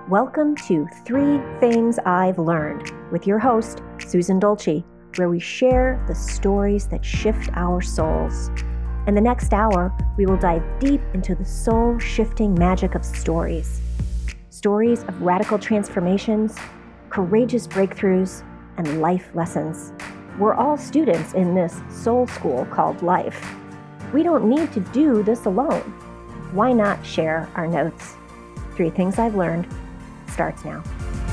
Welcome to 3 Things I've Learned with your host, Susan Dolce, where we share the stories that shift our souls. In the next hour, we will dive deep into the soul-shifting magic of stories. Stories of radical transformations, courageous breakthroughs, and life lessons. We're all students in this soul school called life. We don't need to do this alone. Why not share our notes? 3 Things I've Learned starts now.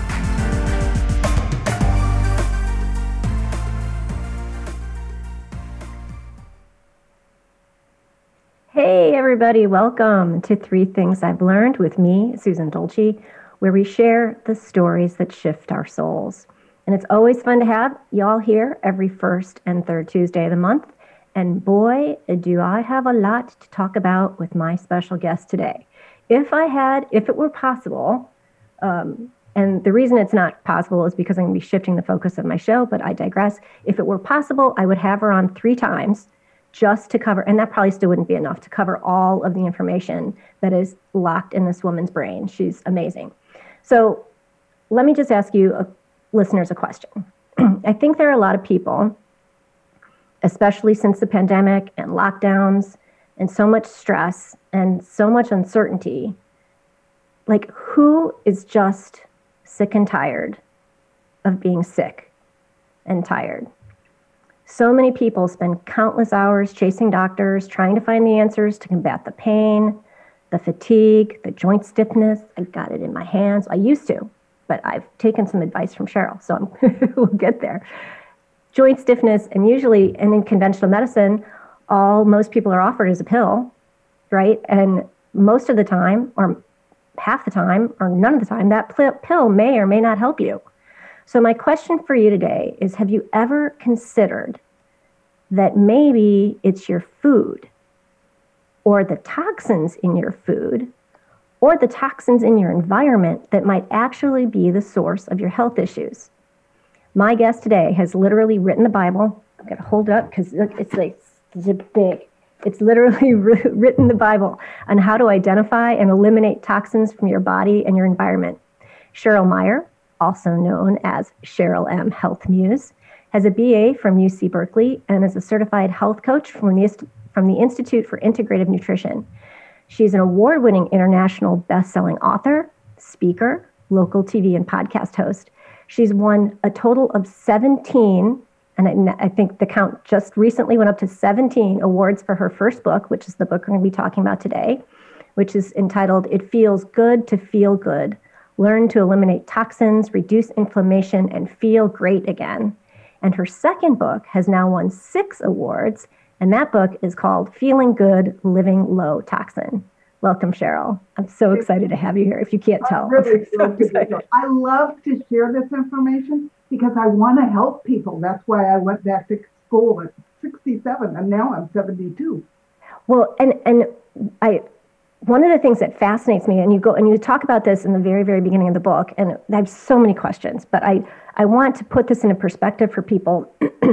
Hey everybody, welcome to 3 Things I've Learned with me, Susan Dolce, where we share the stories that shift our souls. And it's always fun to have y'all here every first and third Tuesday of the month. And boy, do I have a lot to talk about with my special guest today. If it were possible, and the reason it's not possible is because I'm going to be shifting the focus of my show, but I digress. If it were possible, I would have her on 3 times just to cover, and that probably still wouldn't be enough to cover all of the information that is locked in this woman's brain. She's amazing. So let me just ask you, listeners, a question. I think there are a lot of people, especially since the pandemic and lockdowns and so much stress and so much uncertainty, like who is just sick and tired of being sick and tired? So many people spend countless hours chasing doctors, trying to find the answers to combat the pain, the fatigue, the joint stiffness. I got it in my hands. I used to, but I've taken some advice from Cheryl, so we'll get there. Joint stiffness, and usually, and in conventional medicine, most people are offered is a pill, right? And most of the time, or half the time, or none of the time, that pill may or may not help you. So my question for you today is, have you ever considered that maybe it's your food, or the toxins in your food, or the toxins in your environment that might actually be the source of your health issues? My guest today has literally written the Bible. I'm going to hold it up because it's big. It's literally written the Bible on how to identify and eliminate toxins from your body and your environment. Cheryl Meyer, also known as Cheryl M. Health Muse, has a BA from UC Berkeley and is a certified health coach from the Institute for Integrative Nutrition. She's an award-winning international best-selling author, speaker, local TV and podcast host. She's won a total of 17, and I think the count just recently went up to 17 awards for her first book, which is the book we're going to be talking about today, which is entitled, It Feels Good to Feel Good. Learn to eliminate toxins, reduce inflammation, and feel great again. And her second book has now won 6 awards, and that book is called Feeling Good, Living Low Toxin. Welcome, Cheryl. I'm so excited to have you here, if you can't tell. I love to share this information because I want to help people. That's why I went back to school at 67, and now I'm 72. Well, and one of the things that fascinates me, and you talk about this in the very, very beginning of the book, and I have so many questions, but I want to put this into perspective for people,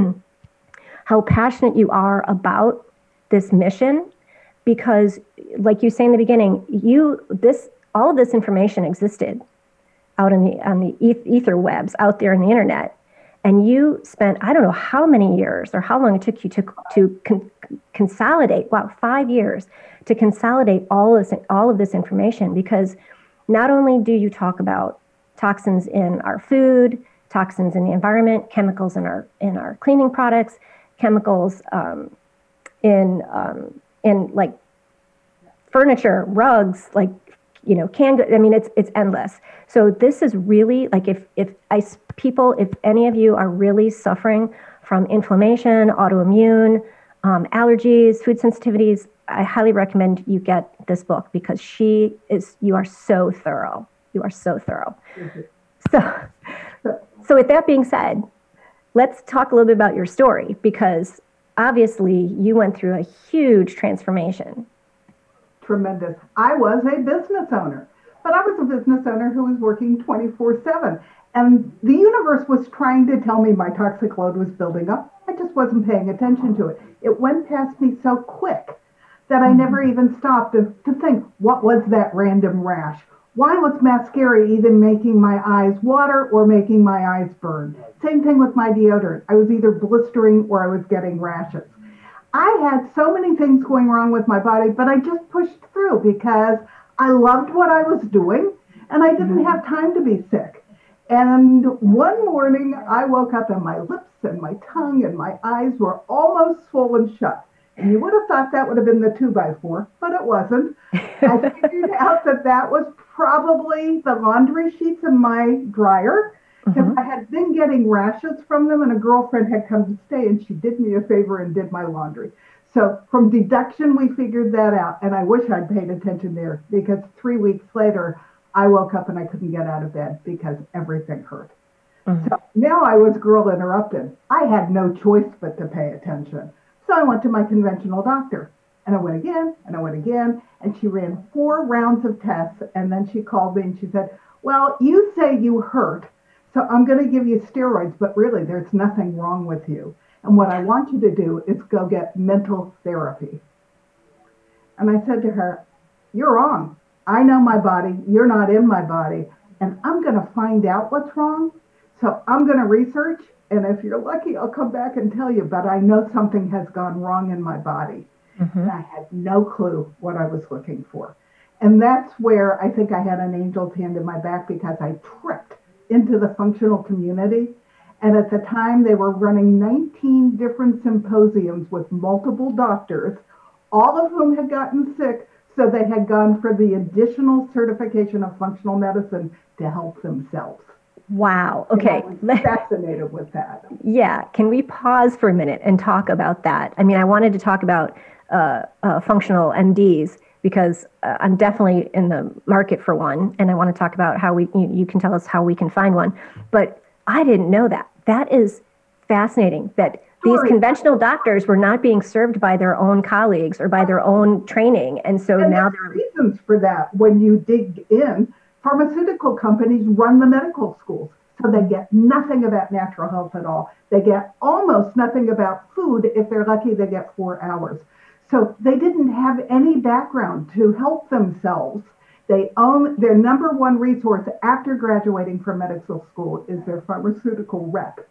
how passionate you are about this mission. Because, like you say in the beginning, all of this information existed out on the ether webs, out there on the internet, and you spent, I don't know how many years or how long it took you to consolidate. 5 years to consolidate all of this information. Because not only do you talk about toxins in our food, toxins in the environment, chemicals in our cleaning products, chemicals in like furniture, rugs, like, canned goods. I mean, it's endless. So this is really like, if any of you are really suffering from inflammation, autoimmune, allergies, food sensitivities, I highly recommend you get this book because you are so thorough. You are so thorough. So with that being said, let's talk a little bit about your story, because obviously you went through a huge transformation. Tremendous. I was a business owner, but I was a business owner who was working 24/7. And the universe was trying to tell me my toxic load was building up. I just wasn't paying attention to it. It went past me so quick that I never even stopped to think, what was that random rash? Why was mascara either making my eyes water or making my eyes burn? Same thing with my deodorant. I was either blistering or I was getting rashes. I had so many things going wrong with my body, but I just pushed through because I loved what I was doing and I didn't have time to be sick. And one morning I woke up and my lips and my tongue and my eyes were almost swollen shut. And you would have thought that would have been the 2x4, but it wasn't. I figured out that that was probably the laundry sheets in my dryer because I had been getting rashes from them, and a girlfriend had come to stay, and she did me a favor and did my laundry. So from deduction, we figured that out, and I wish I'd paid attention there because 3 weeks later, I woke up and I couldn't get out of bed because everything hurt. So now I was girl interrupted. I had no choice but to pay attention. So I went to my conventional doctor, and I went again, and I went again, and she ran 4 rounds of tests, and then she called me and she said, well, you say you hurt, so I'm going to give you steroids, but really there's nothing wrong with you. And what I want you to do is go get mental therapy. And I said to her, you're wrong. I know my body, you're not in my body, and I'm going to find out what's wrong. So I'm going to research, and if you're lucky, I'll come back and tell you, but I know something has gone wrong in my body. And I had no clue what I was looking for. And that's where I think I had an angel's hand in my back because I tripped into the functional community. And at the time, they were running 19 different symposiums with multiple doctors, all of whom had gotten sick, so they had gone for the additional certification of functional medicine to help themselves. Wow. Okay. And I was fascinated with that. Yeah. Can we pause for a minute and talk about that? I mean, I wanted to talk about functional MDs because I'm definitely in the market for one, and I want to talk about how you can tell us how we can find one. But I didn't know that. That is fascinating that these conventional doctors were not being served by their own colleagues or by their own training. And so now there are reasons for that. When you dig in, pharmaceutical companies run the medical schools. So they get nothing about natural health at all. They get almost nothing about food. If they're lucky, they get 4 hours. So they didn't have any background to help themselves. They own their number one resource after graduating from medical school is their pharmaceutical rep.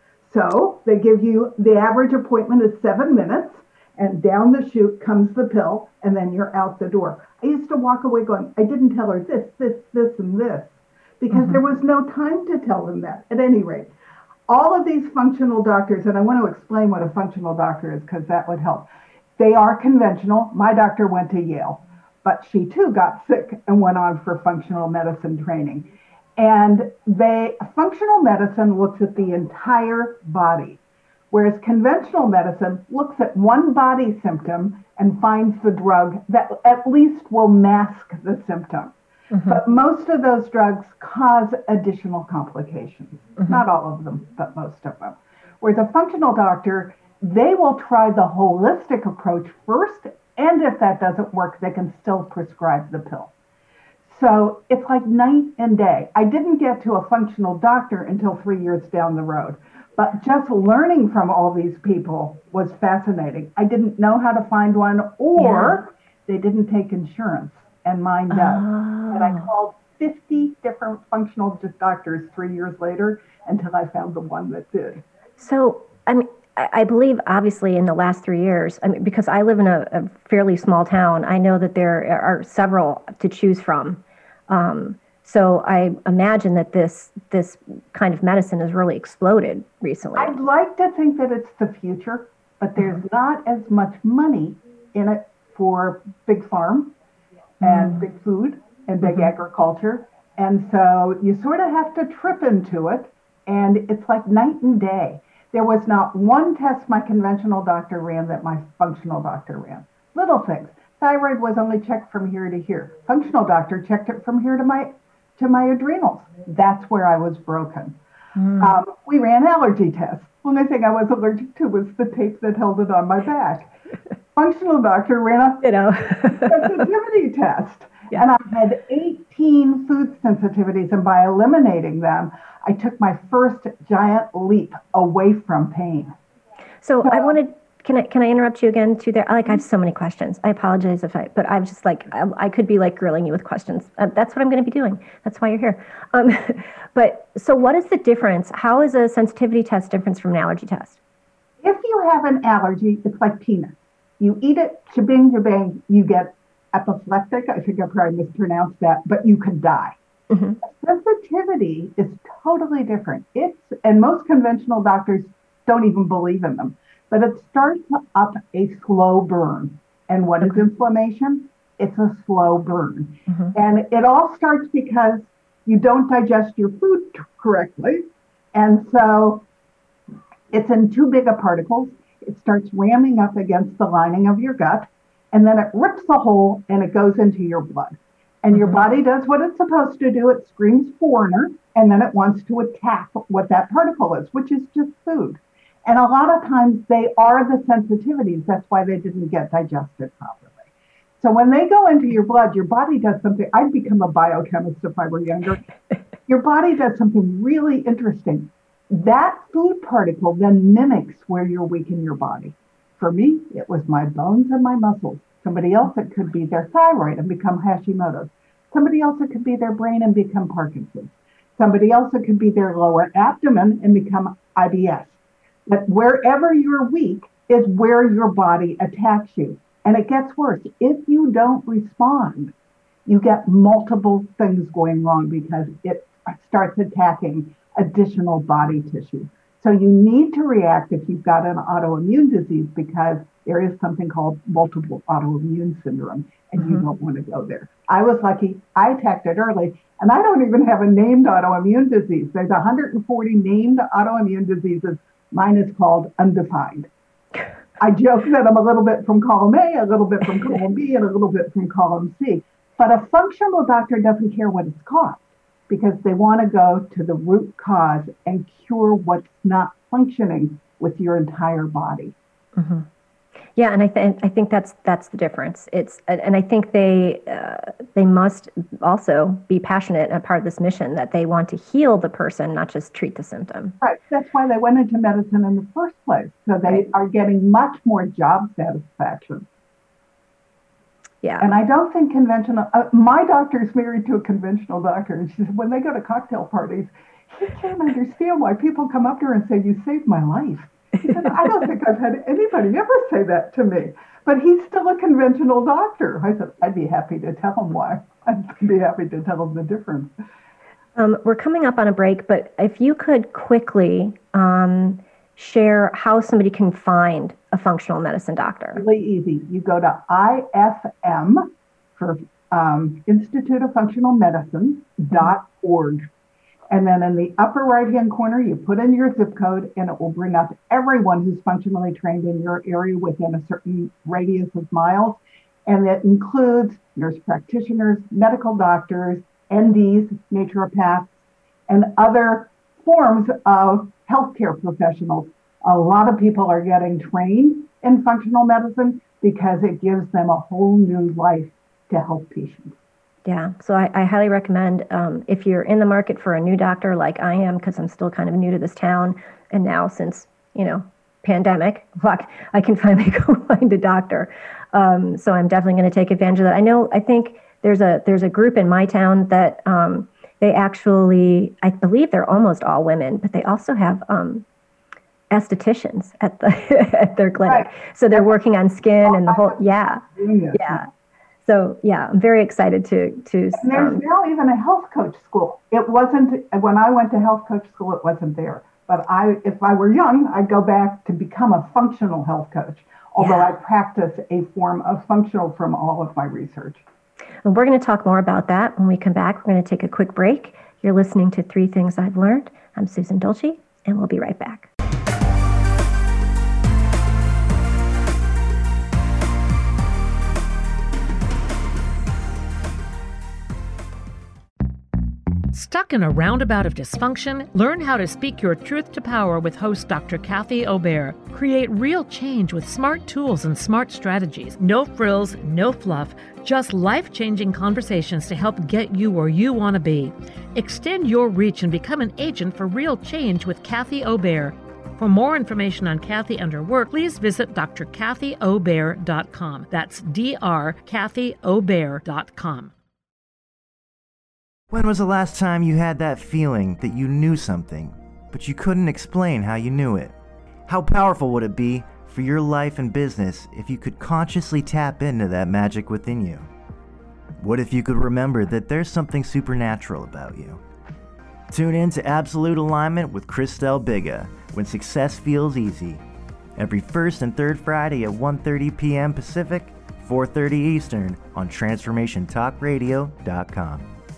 So they give you, the average appointment is 7 minutes, and down the chute comes the pill, and then you're out the door. I used to walk away going, I didn't tell her this, and this, because there was no time to tell them that. At any rate, all of these functional doctors, and I want to explain what a functional doctor is because that would help. They are conventional. My doctor went to Yale, but she too got sick and went on for functional medicine training. And functional medicine looks at the entire body, whereas conventional medicine looks at one body symptom and finds the drug that at least will mask the symptom. But most of those drugs cause additional complications. Not all of them, but most of them. Whereas a functional doctor, they will try the holistic approach first, and if that doesn't work, they can still prescribe the pill. So it's like night and day. I didn't get to a functional doctor until 3 years down the road, but just learning from all these people was fascinating. I didn't know how to find one, or they didn't take insurance, and mine does. And I called 50 different functional doctors 3 years later until I found the one that did. So, I mean, I believe, obviously, in the last 3 years, I mean, because I live in a fairly small town, I know that there are several to choose from. So I imagine that this kind of medicine has really exploded recently. I'd like to think that it's the future, but there's not as much money in it for big farm and big food and big agriculture. And so you sort of have to trip into it, and it's like night and day. There was not one test my conventional doctor ran that my functional doctor ran. Little things. Thyroid was only checked from here to here. Functional doctor checked it from here to my adrenals. That's where I was broken. We ran allergy tests. Only thing I was allergic to was the tape that held it on my back. Functional doctor ran a sensitivity test. Yeah. And I had 18 food sensitivities, and by eliminating them, I took my first giant leap away from pain. So I wanted can I interrupt you again too there? I have so many questions. I apologize but I'm just I could be grilling you with questions. That's what I'm going to be doing. That's why you're here. But so what is the difference? How is a sensitivity test different from an allergy test? If you have an allergy, it's like peanuts. You eat it, shabing, jabang, you get apoplectic. I think I probably mispronounced that, but you could die. Mm-hmm. Sensitivity is totally different. And most conventional doctors don't even believe in them, but it starts up a slow burn. And what is inflammation? It's a slow burn. Mm-hmm. And it all starts because you don't digest your food correctly. And so it's in too big of particles. It starts ramming up against the lining of your gut, and then it rips a hole and it goes into your blood. And your body does what it's supposed to do. It screams foreigner, and then it wants to attack what that particle is, which is just food. And a lot of times they are the sensitivities. That's why they didn't get digested properly. So when they go into your blood, your body does something. I'd become a biochemist if I were younger. Your body does something really interesting. That food particle then mimics where you're weak in your body. For me, it was my bones and my muscles. Somebody else, it could be their thyroid and become Hashimoto's. Somebody else, it could be their brain and become Parkinson's. Somebody else, it could be their lower abdomen and become IBS. But wherever you're weak is where your body attacks you. And it gets worse. If you don't respond, you get multiple things going wrong because it starts attacking additional body tissue. So you need to react if you've got an autoimmune disease because there is something called multiple autoimmune syndrome, and you don't want to go there. I was lucky. I attacked it early, and I don't even have a named autoimmune disease. There's 140 named autoimmune diseases. Mine is called undefined. I joke that I'm a little bit from column A, a little bit from column B, and a little bit from column C. But a functional doctor doesn't care what it's caused because they want to go to the root cause and cure what's not functioning with your entire body. Mm-hmm. Yeah, and I think that's the difference. And I think they must also be passionate and a part of this mission that they want to heal the person, not just treat the symptom. Right. That's why they went into medicine in the first place. So they are getting much more job satisfaction. Yeah. And I don't think conventional. My doctor is married to a conventional doctor, and she said when they go to cocktail parties, he can't understand why people come up to her and say, "You saved my life." He said, I don't think I've had anybody ever say that to me. But he's still a conventional doctor. I said, I'd be happy to tell him why. I'd be happy to tell him the difference. We're coming up on a break, but if you could quickly share how somebody can find a functional medicine doctor. Really easy. You go to IFM for Institute of Functional Medicine.org. And then in the upper right-hand corner, you put in your zip code, and it will bring up everyone who's functionally trained in your area within a certain radius of miles. And it includes nurse practitioners, medical doctors, NDs, naturopaths, and other forms of healthcare professionals. A lot of people are getting trained in functional medicine because it gives them a whole new life to help patients. Yeah, so I highly recommend if you're in the market for a new doctor like I am, because I'm still kind of new to this town, and now since, pandemic, I can finally go find a doctor. So I'm definitely going to take advantage of that. I think there's a group in my town that they actually, I believe they're almost all women, but they also have estheticians at their clinic. Right. So they're working on skin and the whole, yeah. So, I'm very excited to. And there's now even a health coach school. It wasn't, when I went to health coach school, it wasn't there. But if I were young, I'd go back to become a functional health coach, although I practice a form of functional from all of my research. And we're going to talk more about that when we come back. We're going to take a quick break. You're listening to 3 Things I've Learned. I'm Susan Dolce, and we'll be right back. Stuck in a roundabout of dysfunction? Learn how to speak your truth to power with host Dr. Kathy Obear. Create real change with smart tools and smart strategies. No frills, no fluff, just life-changing conversations to help get you where you want to be. Extend your reach and become an agent for real change with Kathy Obear. For more information on Kathy and her work, please visit drkathyobear.com. That's drkathyobear.com. When was the last time you had that feeling that you knew something, but you couldn't explain how you knew it? How powerful would it be for your life and business if you could consciously tap into that magic within you? What if you could remember that there's something supernatural about you? Tune in to Absolute Alignment with Christelle Biga when success feels easy. Every first and third Friday at 1:30 p.m. Pacific, 4:30 Eastern on TransformationTalkRadio.com.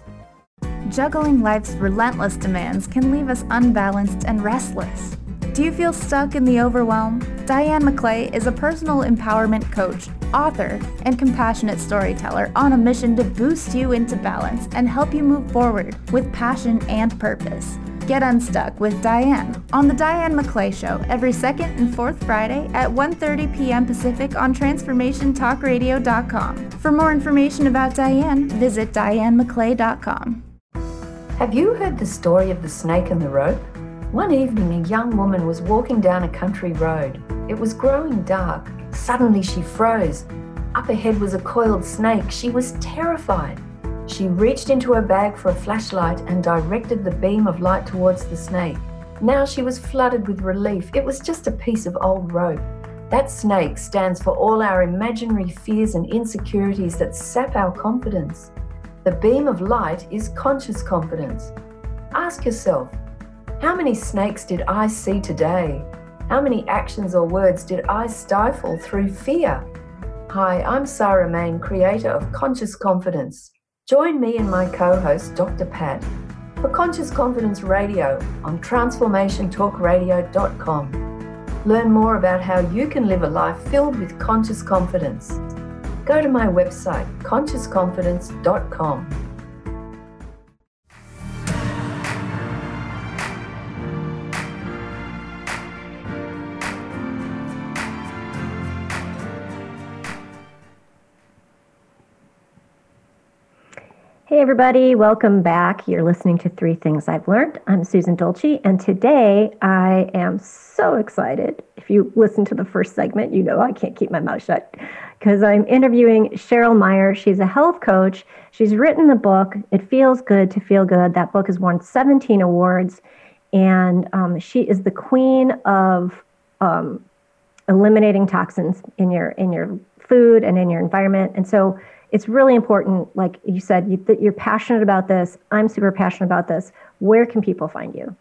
Juggling life's relentless demands can leave us unbalanced and restless. Do you feel stuck in the overwhelm? Diane McClay is a personal empowerment coach, author, and compassionate storyteller on a mission to boost you into balance and help you move forward with passion and purpose. Get unstuck with Diane on The Diane McClay Show every second and fourth Friday at 1:30 p.m. Pacific on TransformationTalkRadio.com. For more information about Diane, visit DianeMcClay.com. Have you heard the story of the snake and the rope? One evening, a young woman was walking down a country road. It was growing dark. Suddenly, she froze. Up ahead was a coiled snake. She was terrified. She reached into her bag for a flashlight and directed the beam of light towards the snake. Now she was flooded with relief. It was just a piece of old rope. That snake stands for all our imaginary fears and insecurities that sap our confidence. The beam of light is conscious confidence. Ask yourself, how many snakes did I see today? How many actions or words did I stifle through fear? Hi, I'm Sarah Main, creator of Conscious Confidence. Join me and my co-host, Dr. Pat, for Conscious Confidence Radio on TransformationTalkRadio.com. Learn more about how you can live a life filled with conscious confidence. Go to my website, ConsciousConfidence.com. Hey everybody, welcome back. You're listening to Three Things I've Learned. I'm Susan Dolce, and today I am so excited. If you listen to the first segment, you know I can't keep my mouth shut because I'm interviewing Cheryl Meyer. She's a health coach. She's written the book, It Feels Good to Feel Good. That book has won 17 awards, and she is the queen of eliminating toxins in your food and in your environment. And so it's really important, like you said, that you're passionate about this. I'm super passionate about this. Where can people find you?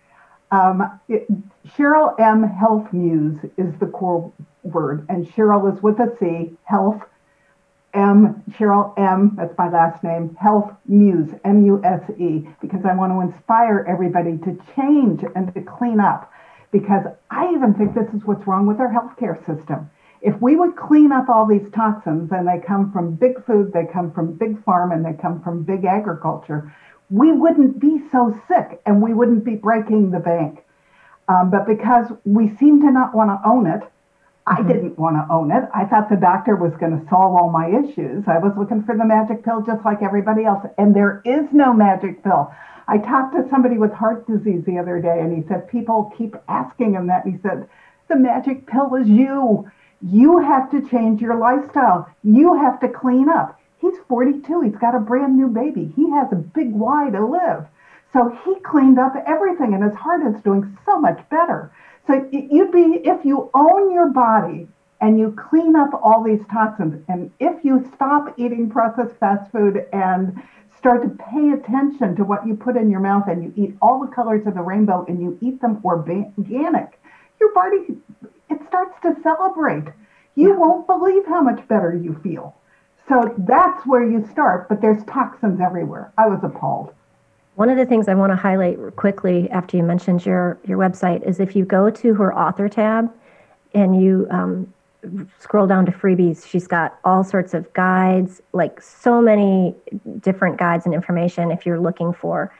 Cheryl M. Health Muse is the core word, and Cheryl is with a C, Health M, Cheryl M, that's my last name, Health Muse, M-U-S-E, because I want to inspire everybody to change and to clean up, because I even think this is what's wrong with our healthcare system. If we would clean up all these toxins, and they come from big food, they come from big farm, and they come from big agriculture, we wouldn't be so sick and we wouldn't be breaking the bank. But because we seem to not want to own it, I didn't want to own it. I thought the doctor was going to solve all my issues. I was looking for the magic pill just like everybody else, and there is no magic pill. I talked to somebody with heart disease the other day, and he said people keep asking him that. And he said, the magic pill is you. You have to change your lifestyle. You have to clean up. He's 42. He's got a brand new baby. He has a big why to live. So he cleaned up everything, and his heart is doing so much better. So if you own your body and you clean up all these toxins, and if you stop eating processed fast food and start to pay attention to what you put in your mouth, and you eat all the colors of the rainbow and you eat them organic, your body, it starts to celebrate. You won't believe how much better you feel. So that's where you start, but there's toxins everywhere. I was appalled. One of the things I want to highlight quickly after you mentioned your website is if you go to her author tab and you scroll down to freebies, she's got all sorts of guides, like so many different guides and information if you're looking for,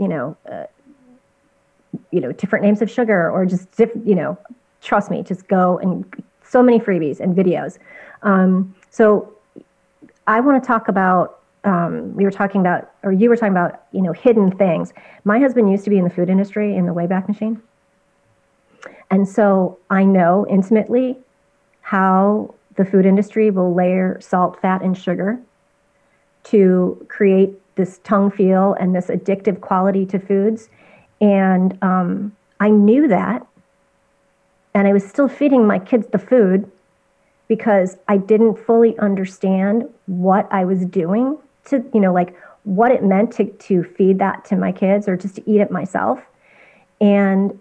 different names of sugar or just, trust me, just go, and so many freebies and videos. So I want to talk about, you were talking about, hidden things. My husband used to be in the food industry in the Wayback Machine. And so I know intimately how the food industry will layer salt, fat, and sugar to create this tongue feel and this addictive quality to foods. And I knew that. And I was still feeding my kids the food because I didn't fully understand what I was doing to, like what it meant to feed that to my kids or just to eat it myself. And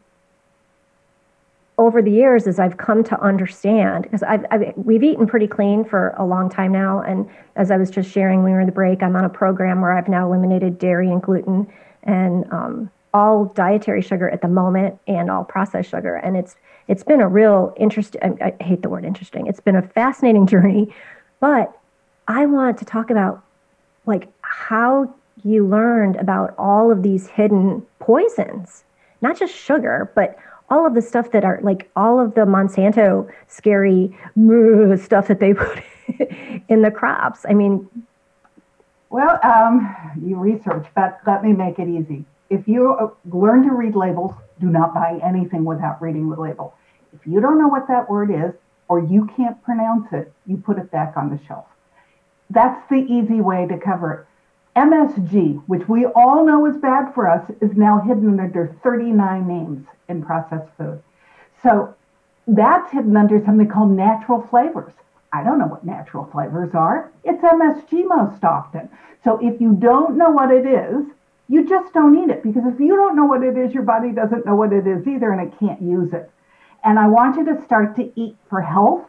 over the years, as I've come to understand, because we've eaten pretty clean for a long time now. And as I was just sharing when we were in the break, I'm on a program where I've now eliminated dairy and gluten and all dietary sugar at the moment and all processed sugar. And it's been a real I hate the word interesting. It's been a fascinating journey, but I want to talk about like how you learned about all of these hidden poisons, not just sugar, but all of the stuff that are like all of the Monsanto scary stuff that they put in the crops. I mean, well, you research, but let me make it easy. If you learn to read labels, do not buy anything without reading the label. If you don't know what that word is, or you can't pronounce it, you put it back on the shelf. That's the easy way to cover it. MSG, which we all know is bad for us, is now hidden under 39 names in processed food. So that's hidden under something called natural flavors. I don't know what natural flavors are. It's MSG most often. So if you don't know what it is, you just don't eat it, because if you don't know what it is, your body doesn't know what it is either, and it can't use it. And I want you to start to eat for health.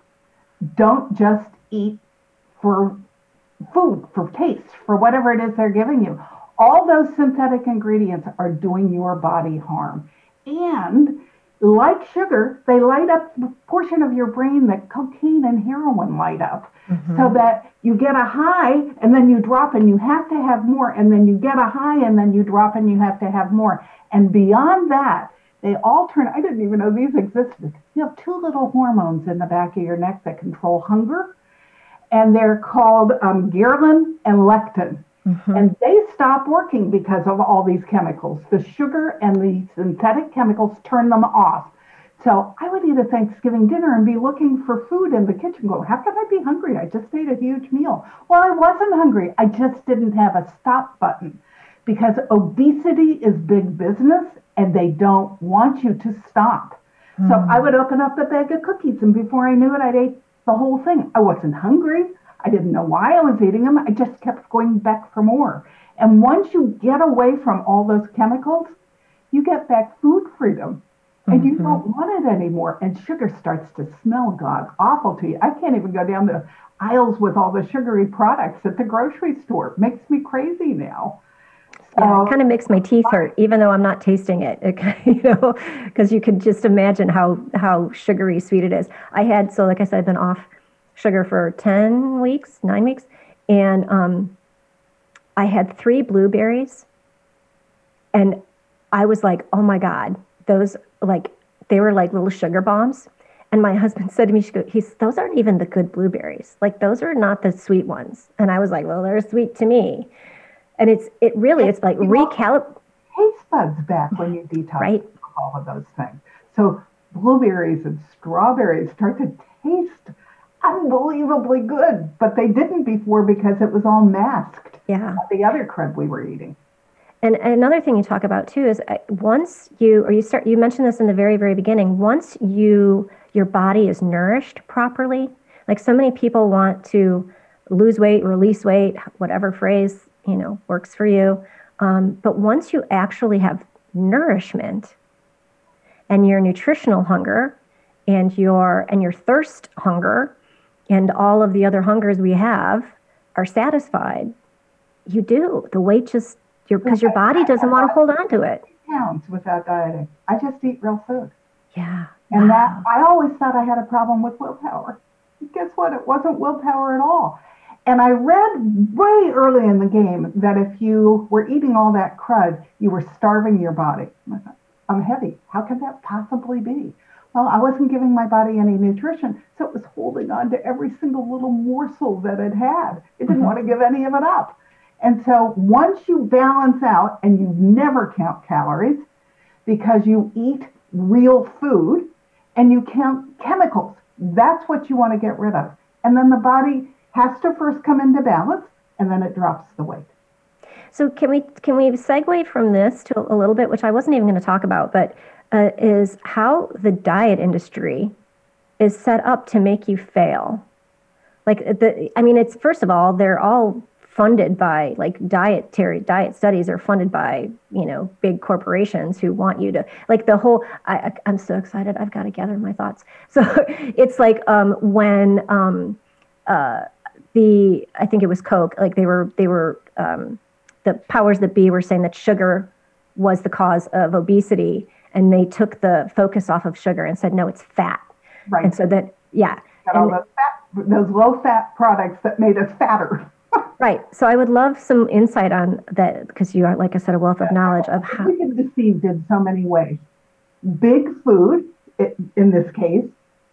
Don't just eat for food, for taste, for whatever it is they're giving you. All those synthetic ingredients are doing your body harm. And like sugar, they light up the portion of your brain that cocaine and heroin light up. So that you get a high and then you drop and you have to have more, and then you get a high and then you drop and you have to have more. And beyond that, they all turn, I didn't even know these existed. You have two little hormones in the back of your neck that control hunger, and they're called ghrelin and lectin. And they stop working because of all these chemicals. The sugar and the synthetic chemicals turn them off. So I would eat a Thanksgiving dinner and be looking for food in the kitchen, go, how can I be hungry? I just ate a huge meal. Well, I wasn't hungry. I just didn't have a stop button, because obesity is big business and they don't want you to stop. So I would open up a bag of cookies, and before I knew it, I'd ate the whole thing. I wasn't hungry. I didn't know why I was eating them. I just kept going back for more. And once you get away from all those chemicals, you get back food freedom. And you don't want it anymore. And sugar starts to smell god awful to you. I can't even go down the aisles with all the sugary products at the grocery store. It makes me crazy now. Yeah, it kind of makes my teeth hurt, even though I'm not tasting it, because you could just imagine how sugary sweet it is. So like I said, I've been off sugar for 9 weeks, and I had 3 blueberries, and I was like, oh my God, those, like, they were like little sugar bombs. And my husband said to me, those aren't even the good blueberries. Like, those are not the sweet ones. And I was like, well, they're sweet to me. And it's like recalibrate. Taste buds back when you detox right. all of those things. So blueberries and strawberries start to taste unbelievably good, but they didn't before because it was all masked. Yeah. By the other crud we were eating. And another thing you talk about too is once you mentioned this in the very, very beginning, once your body is nourished properly, like so many people want to lose weight, release weight, whatever phrase, works for you. But once you actually have nourishment and your nutritional hunger and your thirst hunger and all of the other hungers we have are satisfied, the weight just, because your body doesn't want to hold on to it. Pounds without dieting. I just eat real food. Yeah. And that, I always thought I had a problem with willpower. Guess what? It wasn't willpower at all. And I read way early in the game that if you were eating all that crud, you were starving your body. I thought, I'm heavy. How could that possibly be? Well, I wasn't giving my body any nutrition, so it was holding on to every single little morsel that it had. It didn't want to give any of it up. And so once you balance out and you never count calories because you eat real food and you count chemicals. That's what you want to get rid of. And then the body has to first come into balance, and then it drops the weight. So can we segue from this to a little bit, which I wasn't even going to talk about, but is how the diet industry is set up to make you fail. Like it's, first of all, they're all funded by, like, diet studies are funded by, big corporations who want you to, like, the whole, I'm so excited. I've got to gather my thoughts. So it's like when I think it was Coke, like they were the powers that be were saying that sugar was the cause of obesity, and they took the focus off of sugar and said, no, it's fat. Right. And so that, yeah. Got all those low-fat products that made us fatter. Right. So I would love some insight on that, because you are, like I said, a wealth of knowledge of how. We get deceived in so many ways. Big food, in this case,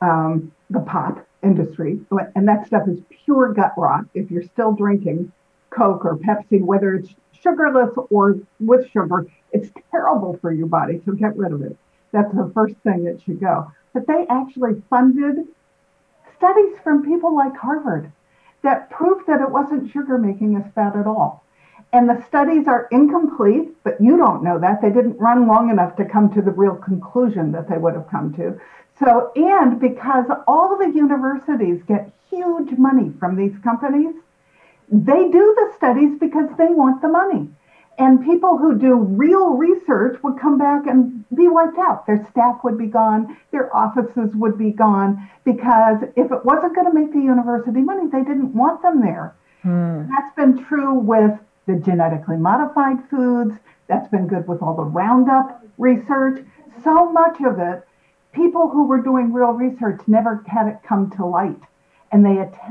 the pot industry, and that stuff is pure gut rot. If you're still drinking Coke or Pepsi, whether it's sugarless or with sugar, it's terrible for your body, so get rid of it. That's the first thing that should go. But they actually funded studies from people like Harvard that proved that it wasn't sugar making us fat at all. And the studies are incomplete, but you don't know that. They didn't run long enough to come to the real conclusion that they would have come to. So, and because all the universities get huge money from these companies, they do the studies because they want the money. And people who do real research would come back and be wiped out. Their staff would be gone. Their offices would be gone, because if it wasn't going to make the university money, they didn't want them there. That's been true with the genetically modified foods. That's been good with all the Roundup research. So much of it, people who were doing real research never had it come to light. And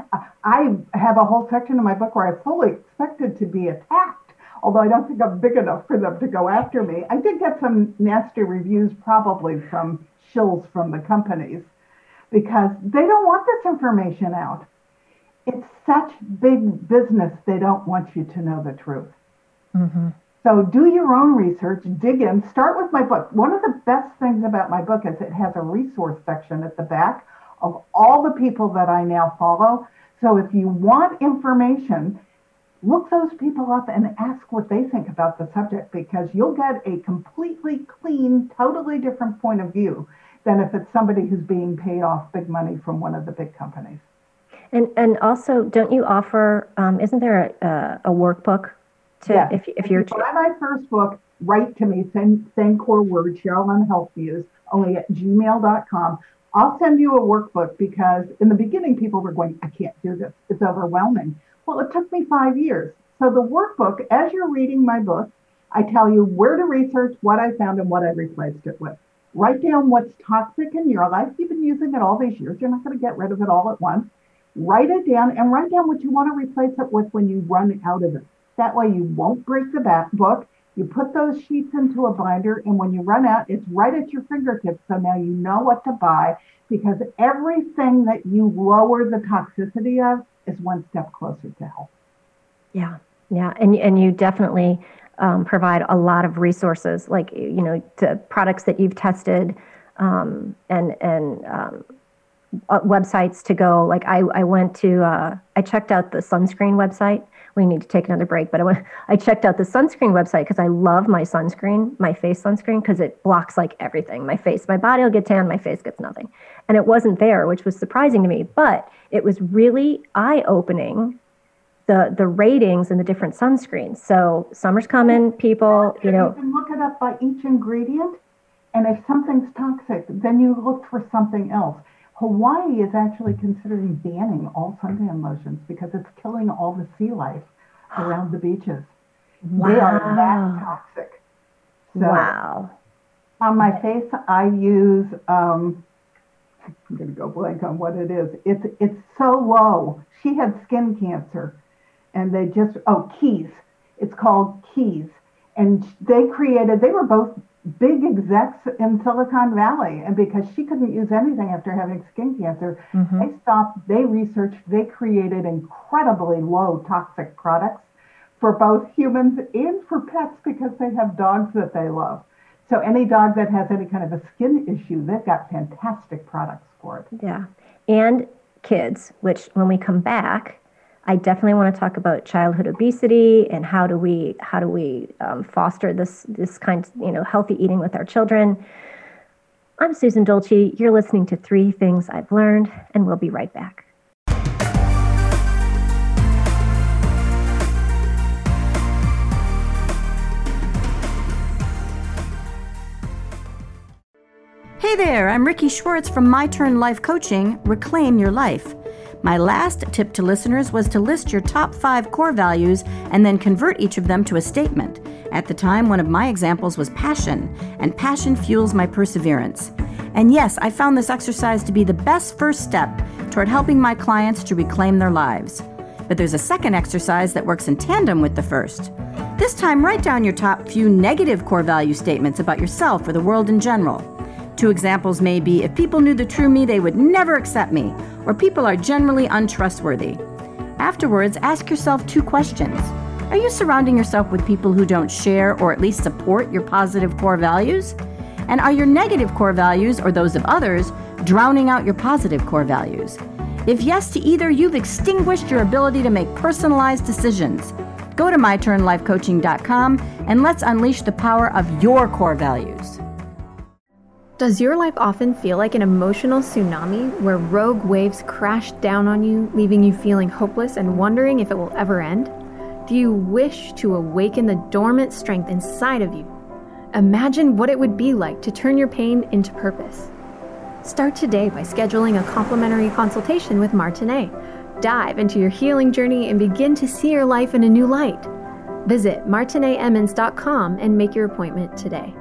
I have a whole section in my book where I fully expected to be attacked, although I don't think I'm big enough for them to go after me. I did get some nasty reviews, probably from shills from the companies, because they don't want this information out. It's such big business, they don't want you to know the truth. Mm-hmm. So do your own research, dig in, start with my book. One of the best things about my book is it has a resource section at the back of all the people that I now follow. So if you want information, look those people up and ask what they think about the subject, because you'll get a completely clean, totally different point of view than if it's somebody who's being paid off big money from one of the big companies. And also, don't you offer, isn't there a workbook to, yes. if you're... Buy my first book, write to me, send core word, Cheryl on Health Views, only at gmail.com. I'll send you a workbook, because in the beginning, people were going, I can't do this. It's overwhelming. Well, it took me 5 years. So the workbook, as you're reading my book, I tell you where to research, what I found, and what I replaced it with. Write down what's toxic in your life. You've been using it all these years. You're not going to get rid of it all at once. Write it down, and write down what you want to replace it with when you run out of it. That way you won't break the back book. You put those sheets into a binder, and when you run out, it's right at your fingertips. So now you know what to buy, because everything that you lower the toxicity of is one step closer to health. Yeah. And you definitely provide a lot of resources, like, to products that you've tested, and websites to go. Like I went to, I checked out the sunscreen website. We need to take another break, but I checked out the sunscreen website because I love my sunscreen, my face sunscreen, because it blocks like everything. My body will get tan, my face gets nothing. And it wasn't there, which was surprising to me, but it was really eye-opening, the ratings and the different sunscreens. So summer's coming, people, You can look it up by each ingredient, and if something's toxic, then you look for something else. Hawaii is actually considering banning all suntan lotions because it's killing all the sea life around the beaches. Wow. They are that toxic. So, wow. On my face, I use, I'm going to go blank on what it is. It's so low. She had skin cancer, and they Keys. It's called Keys. And they were both big execs in Silicon Valley, and because she couldn't use anything after having skin cancer, mm-hmm. They stopped, they researched, they created incredibly low toxic products for both humans and for pets, because they have dogs that they love. So any dog that has any kind of a skin issue, they've got fantastic products for it. Yeah. And kids, which when we come back, I definitely want to talk about childhood obesity and how do we foster this kind of, healthy eating with our children. I'm Susan Dolce. You're listening to 3 Things I've Learned, and we'll be right back. Hey there, I'm Ricky Schwartz from My Turn Life Coaching, Reclaim Your Life. My last tip to listeners was to list your top 5 core values and then convert each of them to a statement. At the time, one of my examples was passion, and passion fuels my perseverance. And yes, I found this exercise to be the best first step toward helping my clients to reclaim their lives. But there's a second exercise that works in tandem with the first. This time, write down your top few negative core value statements about yourself or the world in general. 2 examples may be, if people knew the true me, they would never accept me, or people are generally untrustworthy. Afterwards, ask yourself 2 questions. Are you surrounding yourself with people who don't share or at least support your positive core values? And are your negative core values, or those of others, drowning out your positive core values? If yes to either, you've extinguished your ability to make personalized decisions. Go to myturnlifecoaching.com and let's unleash the power of your core values. Does your life often feel like an emotional tsunami where rogue waves crash down on you, leaving you feeling hopeless and wondering if it will ever end? Do you wish to awaken the dormant strength inside of you? Imagine what it would be like to turn your pain into purpose. Start today by scheduling a complimentary consultation with Martinet. Dive into your healing journey and begin to see your life in a new light. Visit martinetemmons.com and make your appointment today.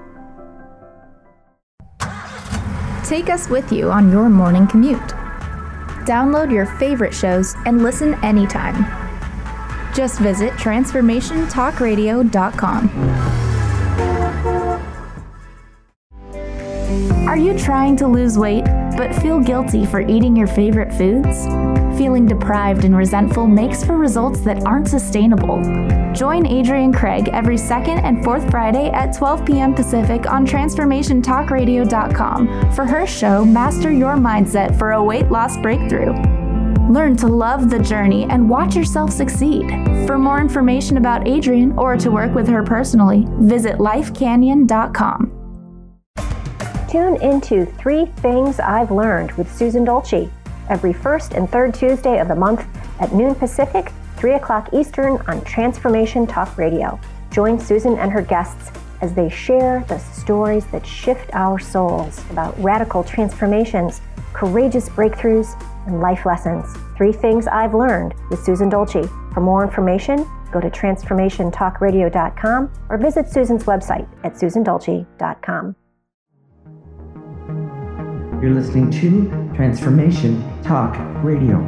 Take us with you on your morning commute. Download your favorite shows and listen anytime. Just visit transformationtalkradio.com. Are you trying to lose weight but feel guilty for eating your favorite foods? Feeling deprived and resentful makes for results that aren't sustainable. Join Adrienne Craig every 2nd and 4th Friday at 12 p.m. Pacific on transformationtalkradio.com for her show Master Your Mindset for a Weight Loss Breakthrough. Learn to love the journey and watch yourself succeed. For more information about Adrienne or to work with her personally, visit lifecanyon.com. Tune into 3 Things I've Learned with Susan Dolce every 1st and 3rd Tuesday of the month at noon Pacific, 3 o'clock Eastern on Transformation Talk Radio. Join Susan and her guests as they share the stories that shift our souls about radical transformations, courageous breakthroughs, and life lessons. 3 Things I've Learned with Susan Dolce. For more information, go to transformationtalkradio.com or visit Susan's website at susandolce.com. You're listening to Transformation Talk Radio.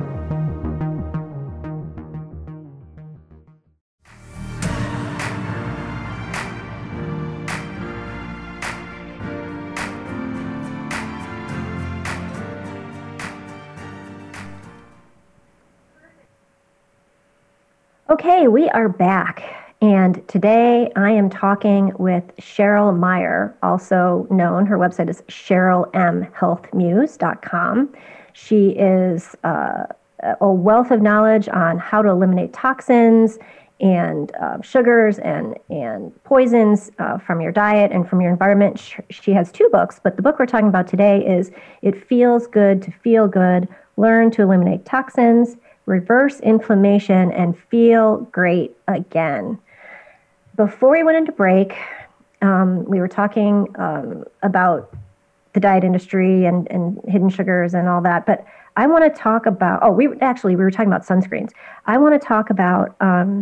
Okay, we are back. And today I am talking with Cheryl Meyer, also known, her website is CherylMHealthMuse.com. She is a wealth of knowledge on how to eliminate toxins and sugars and poisons from your diet and from your environment. She has 2 books, but the book we're talking about today is It Feels Good to Feel Good, Learn to Eliminate Toxins, Reverse Inflammation, and Feel Great Again. Before we went into break, we were talking about the diet industry and hidden sugars and all that. But I want to talk about, we were talking about sunscreens. I want to talk about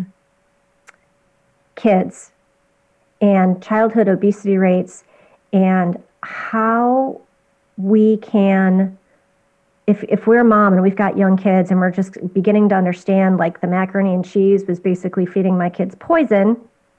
kids and childhood obesity rates and how we can, if we're a mom and we've got young kids and we're just beginning to understand, like the macaroni and cheese was basically feeding my kids poison,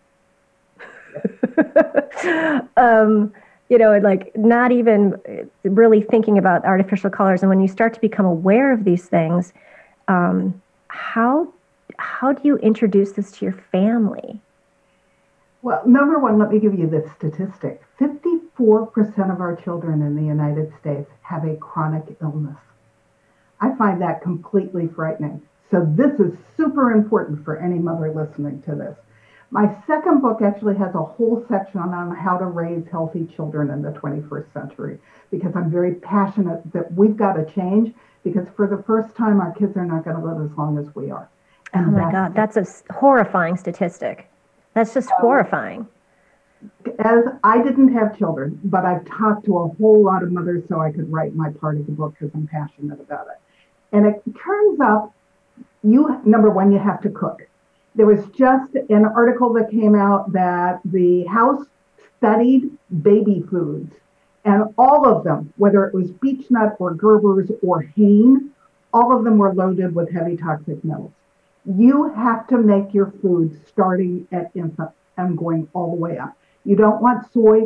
like not even really thinking about artificial colors. And when you start to become aware of these things, how do you introduce this to your family? Well, number one, let me give you this statistic. 54% of our children in the United States have a chronic illness. I find that completely frightening. So this is super important for any mother listening to this. My second book actually has a whole section on how to raise healthy children in the 21st century, because I'm very passionate that we've got to change, because for the first time, our kids are not going to live as long as we are. And oh my God, that's a horrifying statistic. That's just horrifying. As I didn't have children, but I've talked to a whole lot of mothers so I could write my part of the book because I'm passionate about it. And it turns out, number one, you have to cook. There was just an article that came out that the House studied baby foods, and all of them, whether it was beechnut or Gerber's or Hain, all of them were loaded with heavy toxic metals. You have to make your food starting at infant and going all the way up. You don't want soy.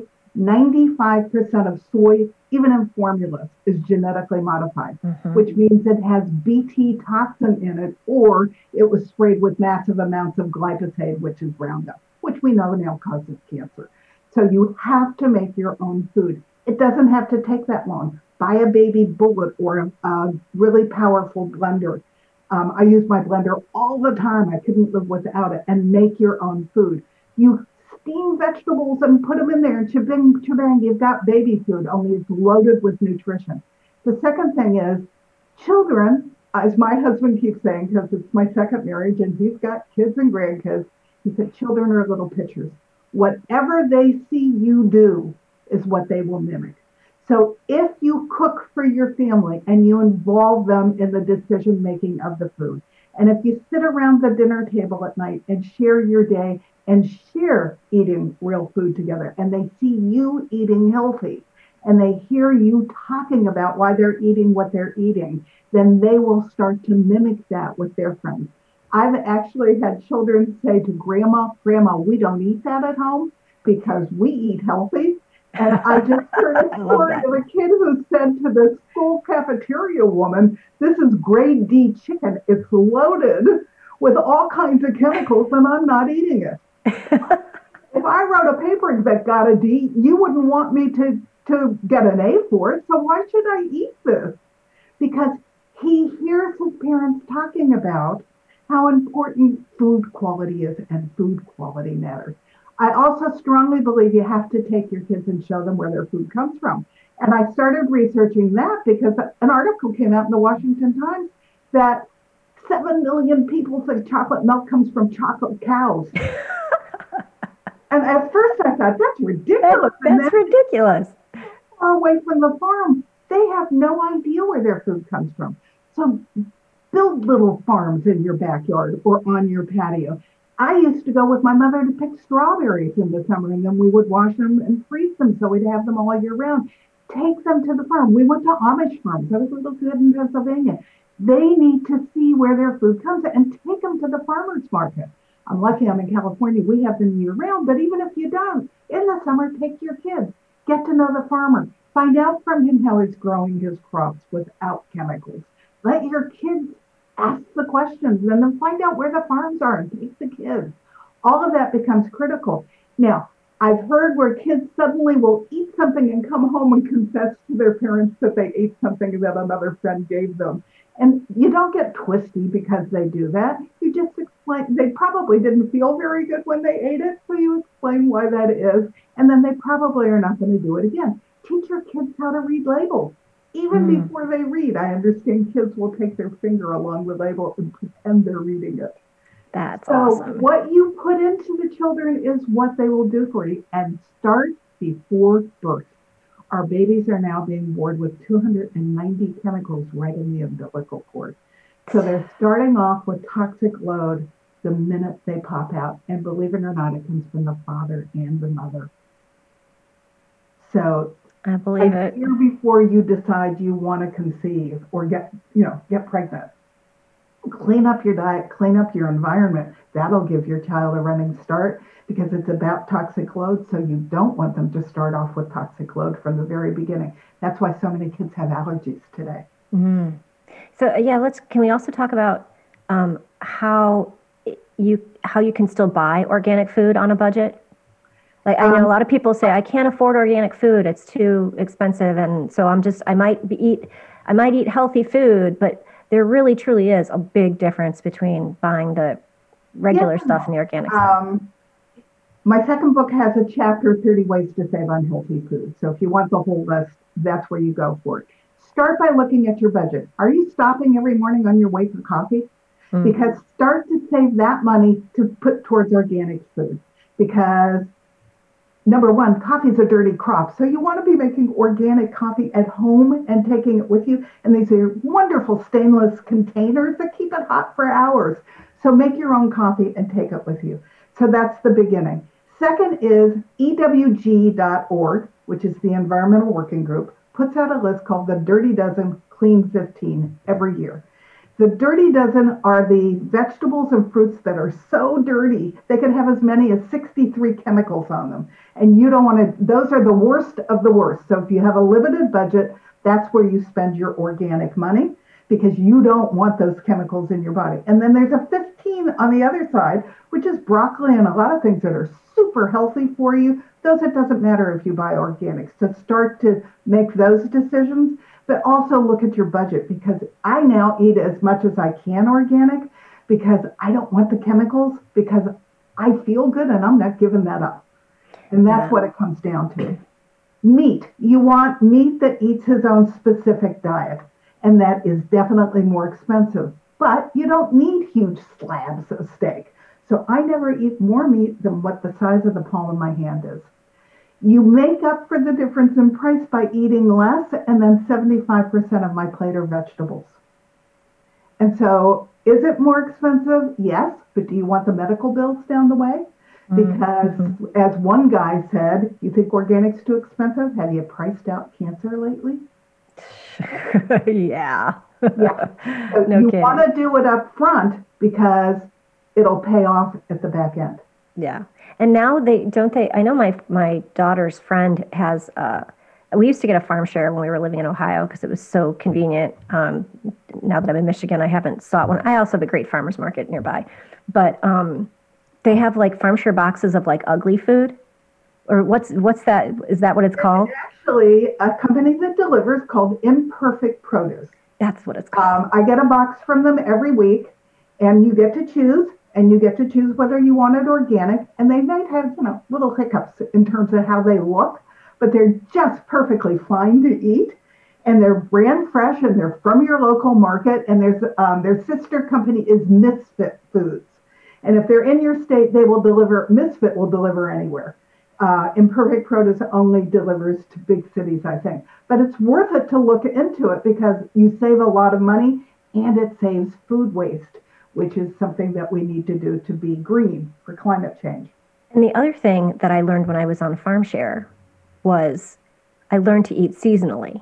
95% of soy, even in formulas, is genetically modified, which means it has Bt toxin in it, or it was sprayed with massive amounts of glyphosate, which is Roundup, which we know now causes cancer. So you have to make your own food. It doesn't have to take that long. Buy a baby bullet or a really powerful blender. I use my blender all the time. I couldn't live without it. And make your own food. You steam vegetables and put them in there, and shebang, you've got baby food, only it's loaded with nutrition. The second thing is children, as my husband keeps saying, because it's my second marriage and he's got kids and grandkids, he said, children are little pictures. Whatever they see you do is what they will mimic. So if you cook for your family and you involve them in the decision making of the food, and if you sit around the dinner table at night and share your day and share eating real food together, and they see you eating healthy, and they hear you talking about why they're eating what they're eating, then they will start to mimic that with their friends. I've actually had children say to Grandma, we don't eat that at home because we eat healthy. And I just heard a story of a kid who said to the school cafeteria woman, this is grade D chicken. It's loaded with all kinds of chemicals and I'm not eating it. If I wrote a paper that got a D, you wouldn't want me to get an A for it. So why should I eat this? Because he hears his parents talking about how important food quality is and food quality matters. I also strongly believe you have to take your kids and show them where their food comes from. And I started researching that because an article came out in the Washington Times that 7 million people think chocolate milk comes from chocolate cows. And at first I thought, that's ridiculous. That's ridiculous. Far away from the farm, they have no idea where their food comes from. So build little farms in your backyard or on your patio. I used to go with my mother to pick strawberries in the summer, and then we would wash them and freeze them so we'd have them all year round. Take them to the farm. We went to Amish farms. I was a little kid in Pennsylvania. They need to see where their food comes from and take them to the farmer's market. I'm lucky I'm in California. We have them year round, but even if you don't, in the summer, take your kids. Get to know the farmer. Find out from him how he's growing his crops without chemicals. Let your kids ask the questions and then find out where the farms are and take the kids. All of that becomes critical. Now, I've heard where kids suddenly will eat something and come home and confess to their parents that they ate something that another friend gave them. And you don't get twisty because they do that. You just explain, they probably didn't feel very good when they ate it, so you explain why that is, and then they probably are not going to do it again. Teach your kids how to read labels. Even before they read, I understand kids will take their finger along the label and pretend they're reading it. That's so awesome. What you put into the children is what they will do for you, and start before birth. Our babies are now being born with 290 chemicals right in the umbilical cord. So they're starting off with toxic load the minute they pop out. And believe it or not, it comes from the father and the mother. So I believe it. A year before you decide you want to conceive or get pregnant, clean up your diet, clean up your environment. That'll give your child a running start because it's about toxic load. So you don't want them to start off with toxic load from the very beginning. That's why so many kids have allergies today. Mm-hmm. So can we also talk about how you can still buy organic food on a budget? Like I know a lot of people say I can't afford organic food; it's too expensive, and so I might eat healthy food, but there really truly is a big difference between buying the regular stuff and the organic stuff. My second book has a chapter, 30 Ways to Save on Healthy Food. So if you want the whole list, that's where you go for it. Start by looking at your budget. Are you stopping every morning on your way for coffee? Because start to save that money to put towards organic food. Because number one, coffee is a dirty crop. So you want to be making organic coffee at home and taking it with you. And these are wonderful stainless containers that keep it hot for hours. So make your own coffee and take it with you. So that's the beginning. Second is EWG.org, which is the Environmental Working Group, puts out a list called the Dirty Dozen Clean 15 every year. The Dirty Dozen are the vegetables and fruits that are so dirty, they can have as many as 63 chemicals on them. And you don't want to, those are the worst of the worst. So if you have a limited budget, that's where you spend your organic money, because you don't want those chemicals in your body. And then there's a 15 on the other side, which is broccoli and a lot of things that are super healthy for you. Those, it doesn't matter if you buy organics. So start to make those decisions, but also look at your budget, because I now eat as much as I can organic because I don't want the chemicals, because I feel good and I'm not giving that up. And that's what it comes down to. Meat. You want meat that eats his own specific diet. And that is definitely more expensive. But you don't need huge slabs of steak. So I never eat more meat than what the size of the palm of my hand is. You make up for the difference in price by eating less, and then 75% of my plate are vegetables. And so is it more expensive? Yes. But do you want the medical bills down the way? Because as one guy said, you think organic's too expensive? Have you priced out cancer lately? Yeah. So No you kidding. want to do it up front because it'll pay off at the back end. Yeah. And now I know my daughter's friend has, we used to get a farm share when we were living in Ohio because it was so convenient. Now that I'm in Michigan, I haven't sought one. I also have a great farmer's market nearby. But they have like farm share boxes of like ugly food. Or what's that? Is that what it's called? It's actually a company that delivers called Imperfect Produce. That's what it's called. I get a box from them every week, and you get to choose, whether you want it organic. And they might have, little hiccups in terms of how they look, but they're just perfectly fine to eat. And they're brand fresh, and they're from your local market. And their sister company is Misfit Foods. And if they're in your state, Misfit will deliver anywhere. Imperfect Produce only delivers to big cities, I think. But it's worth it to look into it because you save a lot of money and it saves food waste, which is something that we need to do to be green for climate change. And the other thing that I learned when I was on Farm Share was I learned to eat seasonally.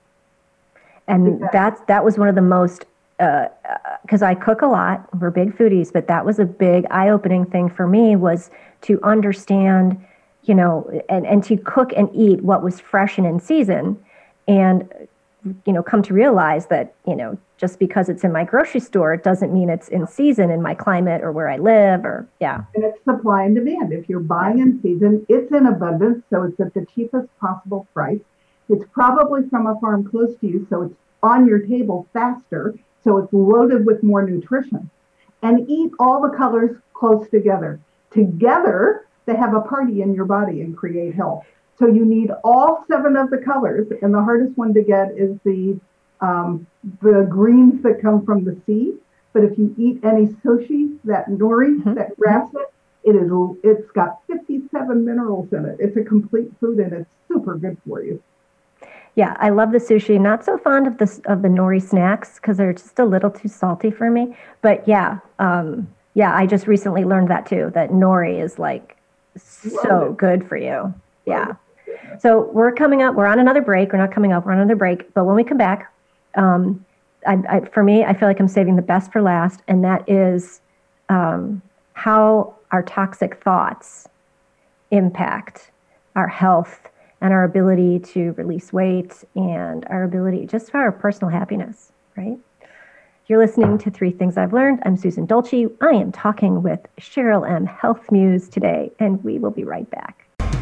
And that was one of the most, because I cook a lot, we're big foodies, but that was a big eye-opening thing for me, was to understand, and to cook and eat what was fresh and in season, and, come to realize that, just because it's in my grocery store, it doesn't mean it's in season in my climate or where I live, or, yeah. And it's supply and demand. If you're buying in season, it's in abundance, so it's at the cheapest possible price. It's probably from a farm close to you, so it's on your table faster, so it's loaded with more nutrition. And eat all the colors close together. Together, they have a party in your body and create health. So you need all 7 of the colors, and the hardest one to get is the greens that come from the sea. But if you eat any sushi, that nori, that rasset, it's got 57 minerals in it. It's a complete food, and it's super good for you. Yeah, I love the sushi. Not so fond of the nori snacks because they're just a little too salty for me. But yeah, I just recently learned that too, that nori is like so good for you. Yeah. So we're coming up. We're on another break. We're not coming up. We're on another break. But when we come back, for me, I feel like I'm saving the best for last, and that is how our toxic thoughts impact our health and our ability to release weight and our ability just for our personal happiness, right? You're listening to 3 Things I've Learned. I'm Susan Dolce. I am talking with Cheryl M. Health Muse today, and we will be right back.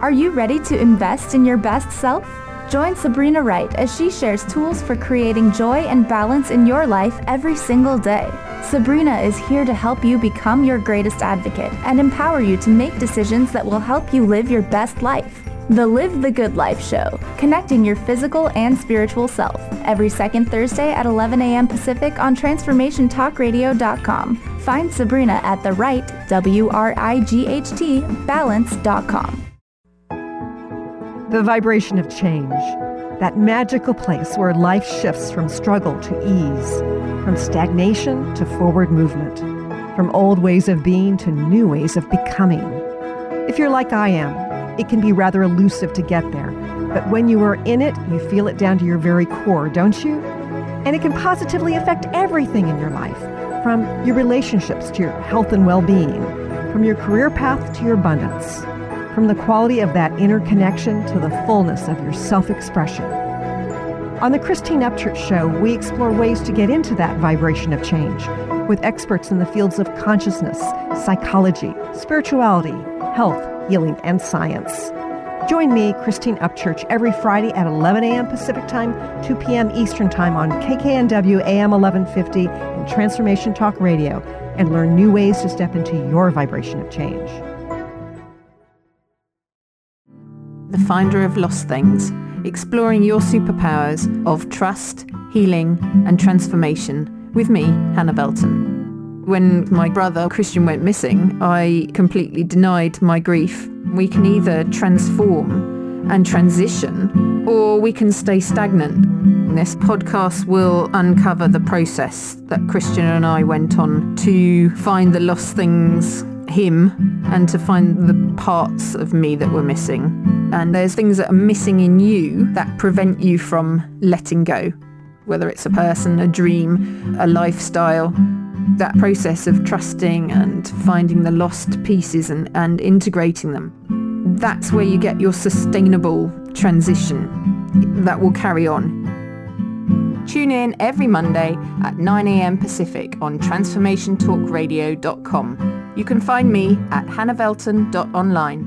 Are you ready to invest in your best self? Join Sabrina Wright as she shares tools for creating joy and balance in your life every single day. Sabrina is here to help you become your greatest advocate and empower you to make decisions that will help you live your best life. The Live the Good Life Show, connecting your physical and spiritual self. Every second Thursday at 11 a.m. Pacific on TransformationTalkRadio.com. Find Sabrina at the right, WRIGHT, balance.com. The vibration of change, that magical place where life shifts from struggle to ease, from stagnation to forward movement, from old ways of being to new ways of becoming. If you're like I am, it can be rather elusive to get there, but when you are in it, you feel it down to your very core, don't you? And it can positively affect everything in your life, from your relationships to your health and well-being, from your career path to your abundance, from the quality of that inner connection to the fullness of your self-expression. On the Christine Upchurch Show, we explore ways to get into that vibration of change with experts in the fields of consciousness, psychology, spirituality, health, healing, and science. Join me, Christine Upchurch, every Friday at 11 a.m. Pacific Time, 2 p.m. Eastern Time on KKNW AM 1150 and Transformation Talk Radio, and learn new ways to step into your vibration of change. The Finder of Lost Things, exploring your superpowers of trust, healing, and transformation with me, Hannah Belton. When my brother Christian went missing, I completely denied my grief. We can either transform and transition, or we can stay stagnant. This podcast will uncover the process that Christian and I went on to find the lost things, him, and to find the parts of me that were missing. And there's things that are missing in you that prevent you from letting go, whether it's a person, a dream, a lifestyle. That process of trusting and finding the lost pieces and integrating them, that's where you get your sustainable transition that will carry on. Tune in every Monday at 9 a.m. Pacific on TransformationTalkRadio.com. You can find me at hannahvelton.online.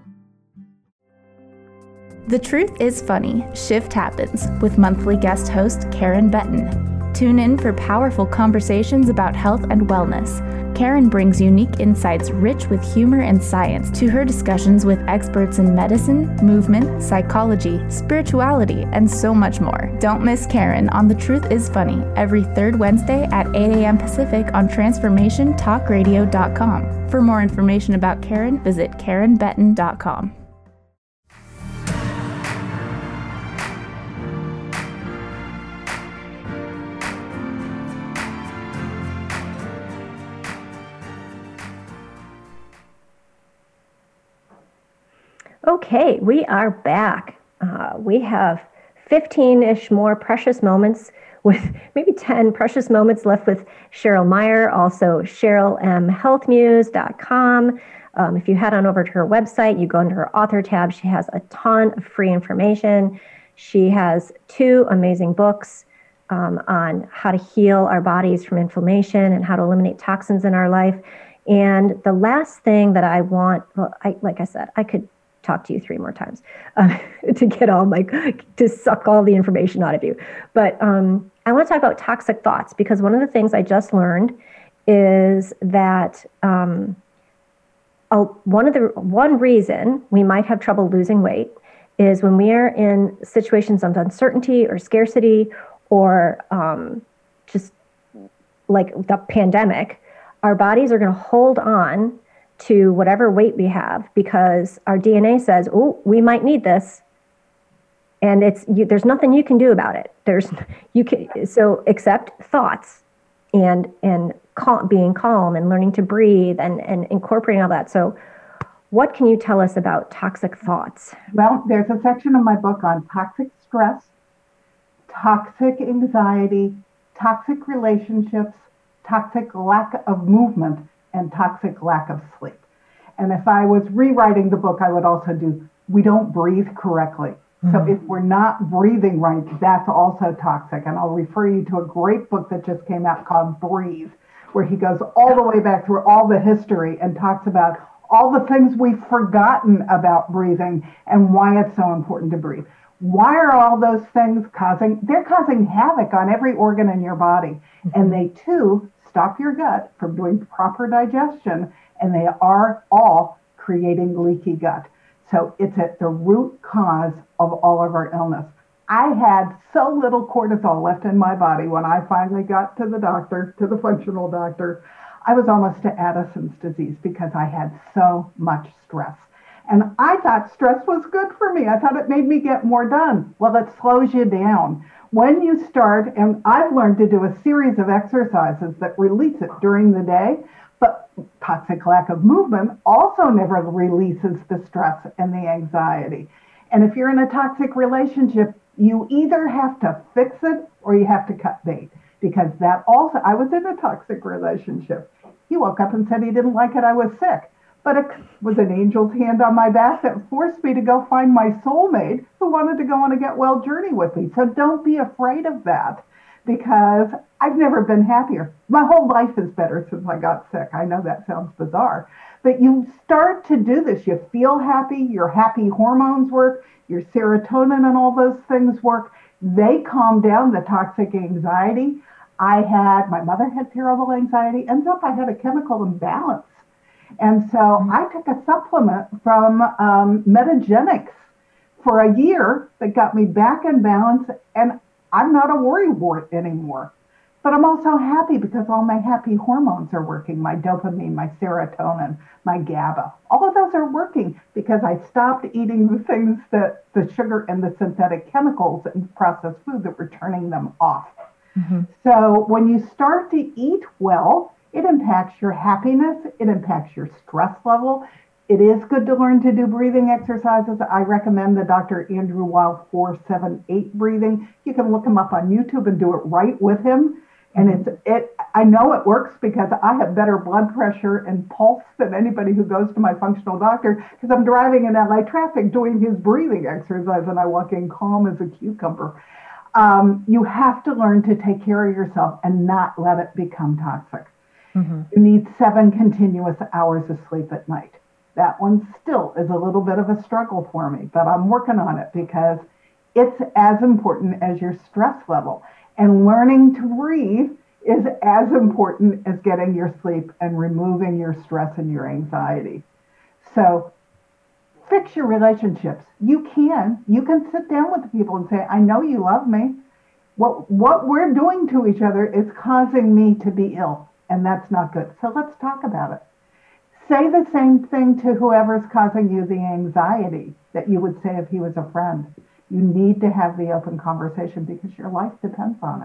The Truth is Funny, Shift Happens with monthly guest host Karen Benton. Tune in for powerful conversations about health and wellness. Karen brings unique insights rich with humor and science to her discussions with experts in medicine, movement, psychology, spirituality, and so much more. Don't miss Karen on The Truth is Funny every third Wednesday at 8 a.m. Pacific on TransformationTalkRadio.com. For more information about Karen, visit KarenBetton.com. Okay, we are back. We have 15-ish more precious moments, with maybe 10 precious moments left with Cheryl Meyer, also CherylMHealthMuse.com. If you head on over to her website, you go into her author tab, she has a ton of free information. She has 2 amazing books on how to heal our bodies from inflammation and how to eliminate toxins in our life. And the last thing that I want, like I said, I could talk to you 3 more times to get all to suck all the information out of you. But I want to talk about toxic thoughts, because one of the things I just learned is that one reason we might have trouble losing weight is when we are in situations of uncertainty or scarcity, or just like the pandemic, our bodies are going to hold on to whatever weight we have, because our DNA says, oh, we might need this. And there's nothing you can do about it. So except thoughts and being calm and learning to breathe and incorporating all that. So what can you tell us about toxic thoughts? Well, there's a section of my book on toxic stress, toxic anxiety, toxic relationships, toxic lack of movement, and toxic lack of sleep. And if I was rewriting the book, I would also do, we don't breathe correctly. Mm-hmm. So if we're not breathing right, that's also toxic. And I'll refer you to a great book that just came out called Breathe, where he goes all the way back through all the history and talks about all the things we've forgotten about breathing and why it's so important to breathe. Why are all those things they're causing havoc on every organ in your body. And they too stop your gut from doing proper digestion, and they are all creating leaky gut. So it's at the root cause of all of our illness. I had so little cortisol left in my body when I finally got to the doctor, to the functional doctor. I was almost to Addison's disease because I had so much stress. And I thought stress was good for me. I thought it made me get more done. Well, it slows you down. When you start, and I've learned to do a series of exercises that release it during the day, but toxic lack of movement also never releases the stress and the anxiety. And if you're in a toxic relationship, you either have to fix it or you have to cut bait. Because that also, I was in a toxic relationship. He woke up and said he didn't like it, I was sick. But it was an angel's hand on my back that forced me to go find my soulmate who wanted to go on a get well journey with me. So don't be afraid of that, because I've never been happier. My whole life is better since I got sick. I know that sounds bizarre, but you start to do this. You feel happy, your happy hormones work, your serotonin and all those things work. They calm down the toxic anxiety. My mother had terrible anxiety. Ends up I had a chemical imbalance. And so I took a supplement from Metagenics for a year that got me back in balance, and I'm not a worrywart anymore. But I'm also happy because all my happy hormones are working, my dopamine, my serotonin, my GABA. All of those are working because I stopped eating the things that the sugar and the synthetic chemicals in processed food that were turning them off. Mm-hmm. So when you start to eat well, it impacts your happiness. It impacts your stress level. It is good to learn to do breathing exercises. I recommend the Dr. Andrew Weil 4-7-8 breathing. You can look him up on YouTube and do it right with him. And I know it works because I have better blood pressure and pulse than anybody who goes to my functional doctor, because I'm driving in LA traffic doing his breathing exercise and I walk in calm as a cucumber. You have to learn to take care of yourself and not let it become toxic. Mm-hmm. You need 7 continuous hours of sleep at night. That one still is a little bit of a struggle for me, but I'm working on it because it's as important as your stress level. And learning to breathe is as important as getting your sleep and removing your stress and your anxiety. So fix your relationships. You can sit down with the people and say, I know you love me. What we're doing to each other is causing me to be ill, and that's not good. So let's talk about it. Say the same thing to whoever's causing you the anxiety that you would say if he was a friend. You need to have the open conversation because your life depends on it.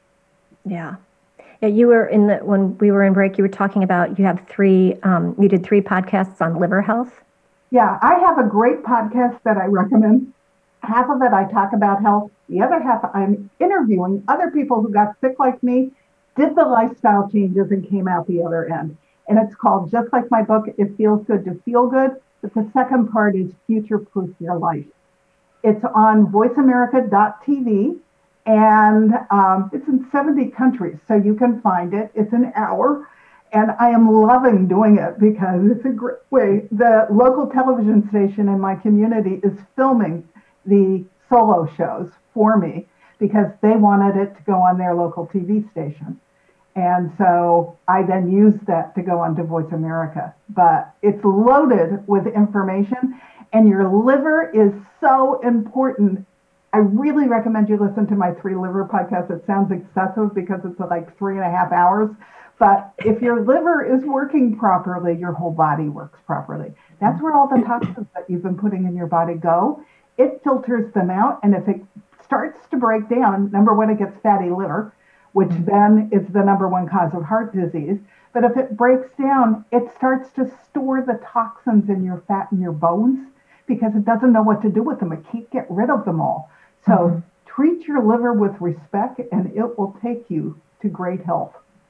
Yeah. Yeah, you were when we were in break, you were talking about you did 3 podcasts on liver health. Yeah, I have a great podcast that I recommend. Half of it I talk about health. The other half I'm interviewing other people who got sick like me, did the lifestyle changes and came out the other end. And it's called, just like my book, It Feels Good to Feel Good. But the second part is Future Proof Your Life. It's on voiceamerica.tv, and it's in 70 countries, so you can find it. It's an hour, and I am loving doing it because it's a great way. The local television station in my community is filming the solo shows for me because they wanted it to go on their local TV station. And so I then use that to go onto Voice America. But it's loaded with information, and your liver is so important. I really recommend you listen to my 3 liver podcasts. It sounds excessive because it's like 3.5 hours. But if your liver is working properly, your whole body works properly. That's where all the toxins that you've been putting in your body go. It filters them out. And if it starts to break down, number one, it gets fatty liver, which then is the number 1 cause of heart disease. But if it breaks down, it starts to store the toxins in your fat and your bones because it doesn't know what to do with them. It can't get rid of them all. So treat your liver with respect, and it will take you to great health.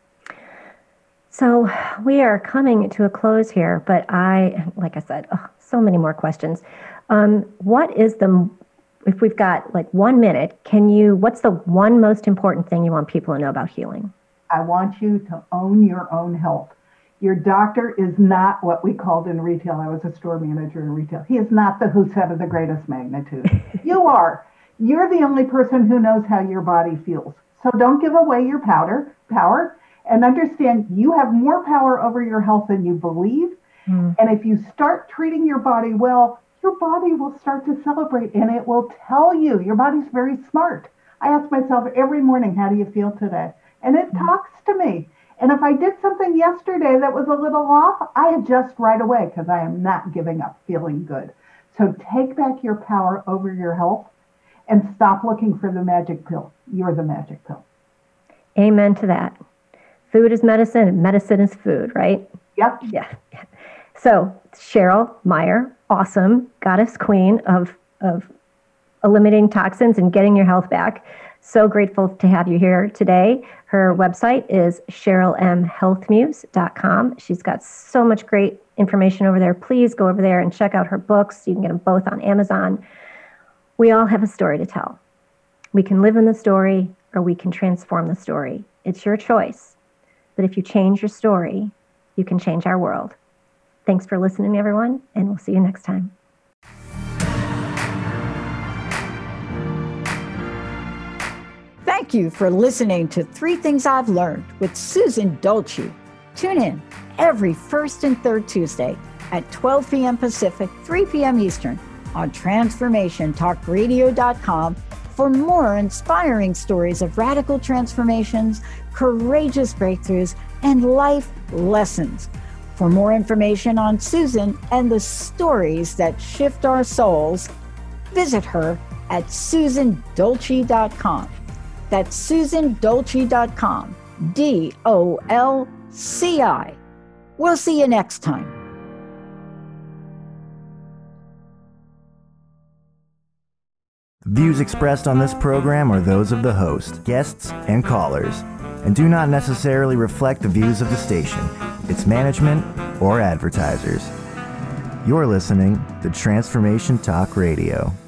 So we are coming to a close here, but like I said, so many more questions. If we've got like 1 minute, what's the one most important thing you want people to know about healing? I want you to own your own health. Your doctor is not what we called in retail. I was a store manager in retail. He is not the who said of the greatest magnitude. You are. You're the only person who knows how your body feels. So don't give away your power, and understand you have more power over your health than you believe. And if you start treating your body well, your body will start to celebrate, and it will tell you. Your body's very smart. I ask myself every morning, how do you feel today? And it talks to me. And if I did something yesterday that was a little off, I adjust right away because I am not giving up feeling good. So take back your power over your health and stop looking for the magic pill. You're the magic pill. Amen to that. Food is medicine and medicine is food, right? Yep. Yeah. So Cheryl Meyer, awesome goddess queen of eliminating toxins and getting your health back. So grateful to have you here today. Her website is CherylMHealthMuse.com. She's got so much great information over there. Please go over there and check out her books. You can get them both on Amazon. We all have a story to tell. We can live in the story or we can transform the story. It's your choice. But if you change your story, you can change our world. Thanks for listening, everyone, and we'll see you next time. Thank you for listening to 3 Things I've Learned with Susan Dolce. Tune in every first and third Tuesday at 12 p.m. Pacific, 3 p.m. Eastern on TransformationTalkRadio.com for more inspiring stories of radical transformations, courageous breakthroughs, and life lessons. For more information on Susan and the stories that shift our souls, visit her at SusanDolce.com. That's SusanDolce.com. DOLCI. We'll see you next time. Views expressed on this program are those of the host, guests, and callers, and do not necessarily reflect the views of the station, its management, or advertisers. You're listening to Transformation Talk Radio.